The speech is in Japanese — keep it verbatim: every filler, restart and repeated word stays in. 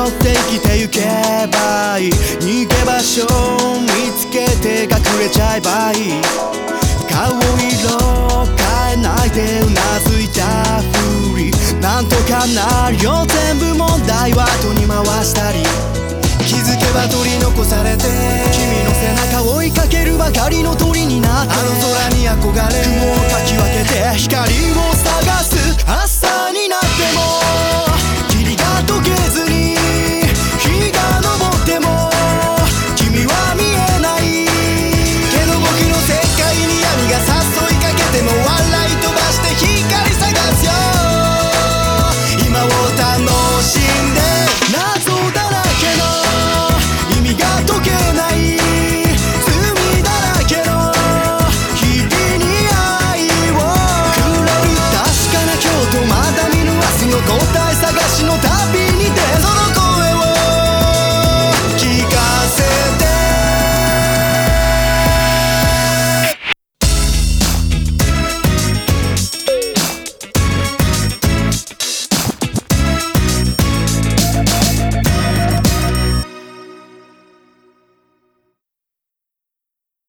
って生きてゆけばいい。逃げ場所を見つけて隠れちゃえばいい。顔色変えないでうなずいたふり、なんとかなるよ全部問題は後に回したり、気づけば取り残されて